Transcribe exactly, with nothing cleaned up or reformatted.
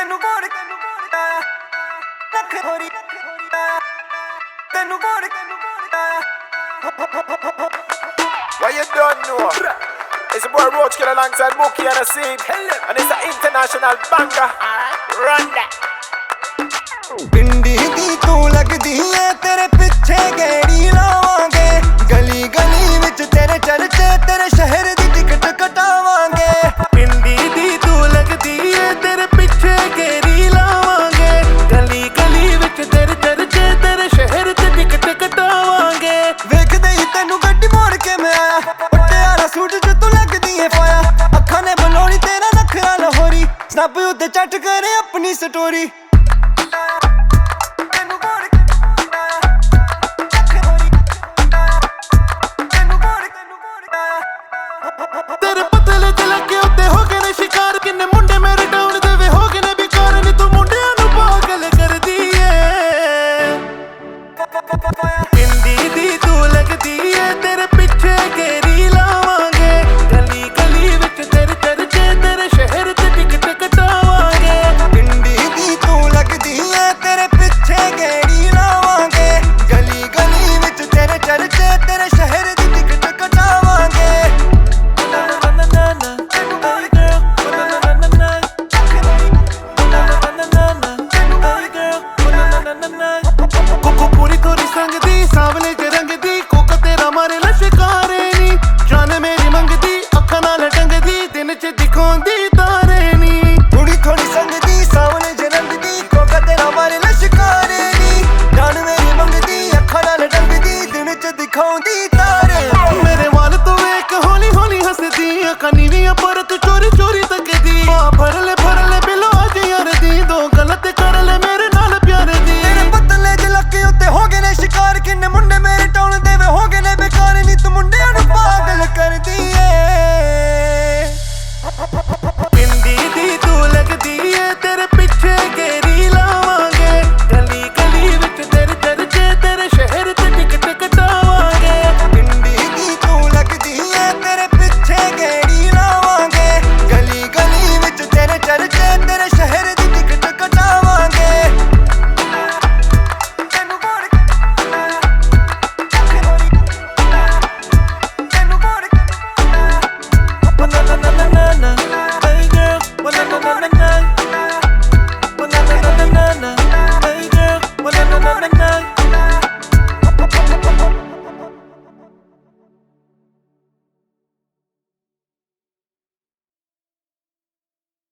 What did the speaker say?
ਤੈਨੂੰ ਕੋੜ ਰੱਖ ਹੋਰੀ ਤੈਨੂੰ ਕੋੜ What you don't know? It's a boy Roach Killer alongside Mookie and a scene. And it's an international banger. Run that. ਪਿੰਡੀ ਦੀ ਤੂੰ ਲੱਗਦੀ ਏ ਤੇਰੇ ਪਿੱਛੇ ਗੇੜੀ ਲਾਵਾਂਗੇ ਗਲੀ ਗਲੀ ਵਿੱਚ ਤੇਰੇ ਚਰਚੇ ਤੇਰੇ ਸ਼ਹਿਰ ਦੀ ਟਿਕਟ ਕਟਾਵਾਂਗੇ ਪਿੰਡੀ ਦੀ ਤੂੰ ਲੱਗਦੀ ਏ ਤੇਰੇ ਪਿੱਛੇ ਗੇੜੀ ਲਾਵਾਂਗੇ ਗਲੀ ਗਲੀ ਵਿੱਚ ਤੇਰੇ ਚਰਚੇ ਤੇਰੇ ਸ਼ਹਿਰ ਦੀ ਟਿਕਟ ਕਟਾਵਾਂਗੇ ਵੇਖਦੇ ਹੀ ਤੈਨੂੰ ਗੱਡੀ ਮੋੜ ਕੇ ਮੈਂ ਆਇਆ ਪਟਿਆਲਾ ਸੂਟ ਚ ਤੂੰ ਲੱਗਦੀ ਏ ਪਾਇਆ ਅੱਖਾਂ ਨੇ ਬਲੋਣੀ ਤੇਰਾ ਨਖਰਾ ਲਾਹੌਰੀ ਸਨੱਪ ਉੱਤੇ ਚੱਟ ਕਰੇ ਆਪਣੀ ਸਟੋਰੀ ਤੇਰੇ ਪਤਲੇ ਚ ਲੱਗੇ ਉੱਤੇ ਹੋ ਗਏ ਨੇ ਸ਼ਿਕਾਰ ਕਿੰਨੇ ਮੁੰਡੇ ਮੇਰੇ ਟਾਊਨ ਦੇ ਵੇ ਹੋ ਗਏ ਨੇ ਬਿਕਾਰ ਨੀ ਤੂੰ ਮੁੰਡਿਆਂ ਨੂੰ ਪਾਗਲ ਕਰਦੀ ਏ ਪਿੰਡੀ ਦੀ ਤੂੰ ਲੱਗਦੀ ਏ ਤੇਰੇ ਪਿੱਛੇ ਗੇੜੀ ਲਾਵਾਂਗੇ ਗਲੀ ਗਲੀ ਵਿੱਚ ਤੇਰੇ ਚਰਚੇ ਤੇਰੇ ਸ਼ਹਿਰ ਤੇ ਟਿਕਟ ਕਟਾਵਾਂਗੇ ਪਿੰਡੀ ਦੀ ਤੂੰ ਲੱਗਦੀ ਏ ਤੇਰੇ ਪਿੱਛੇ ਗੇੜੀ ਲਾਵਾਂਗੇ ਗਲੀ ਗਲੀ ਵਿੱਚ ਤੇਰੇ ਚਰਚੇ ਤੇਰੇ ਸ਼ਹਿਰ ਦੀ ਟਿਕਟ ਕਟਾਵਾਂਗੇ ਕੋਕੋ ਪੂਰੀ ਥੋੜੀ ਸੰਗਦੀ ਸਾਵਲੇ ਚ ਰੰਗਦੀ ਕੋਕਾ ਤੇਰਾ ਮਾਰੇ ਲਸ਼ਕਾਰੇ ਨੀ ਜਾਨ ਮੇਰੀ ਮੰਗਦੀ ਅੱਖਾਂ ਨਾਲ ਟੰਗਦੀ ਦਿਨ ਚ ਦਿਖਾਉਂਦੀ ਤਾਰੇ ਨੀ ਥੋੜੀ ਥੋੜੀ ਸੰਗਦੀ ਸਾਵਲੇ ਚ ਰੰਗਦੀ ਕੋਕਾ ਤੇਰਾ ਮਾਰੇ ਲਸ਼ਕਾਰੇ ਨੀ ਜਾਨ ਮੇਰੀ ਮੰਗਦੀ ਅੱਖਾਂ ਨਾਲ ਟੰਗਦੀ ਦਿਨ ਚ ਦਿਖਾਉਂਦੀ ਤਾਰੇ ਮੇਰੇ ਵਾਲ ਤੋਂ ਵੇਖ ਹੌਲੀ ਹੌਲੀ ਹੱਸਦੀ ਅੱਖਾਂ ਨੀਵੀਆਂ ਪਰ ਤੂੰ ਚੋਰੀ ਚੋਰੀ ਤੱਕਦੀ ਆ ਫੜ ਲੈ ਫੜ ਲੈ ਬਿਲੋ ਅੱਜ ਯਾਰ ਦੀ ਦੋ ਗਲਤ ਕਰ ਲੈ ਮੇਰੇ ਨਾਲ ਪਿਆਰ ਦੀ ਤੇਰੇ ਪਤਲੇ ਜਿਹੇ ਲੱਕੇ ਉੱਤੇ ਹੋ ਗਏ ਨੇ ਸ਼ਿਕਾਰ ਕਿੰਨੇ ਮੁੰਡੇ ਮੇਰੇ ਟਾਉਣ ਦੇ ਵੇ ਹੋ ਗਏ ਨੇ ਬੇਕਾਰ ਨੀ ਤੂੰ ਮੁੰਡਿਆਂ ਨੂੰ ਪਾਗਲ ਕਰਦੀ ਏ ਪਿੰਡੀ ਦੀ ਤੂੰ ਲੱਗਦੀ ਏ ਤੇਰੇ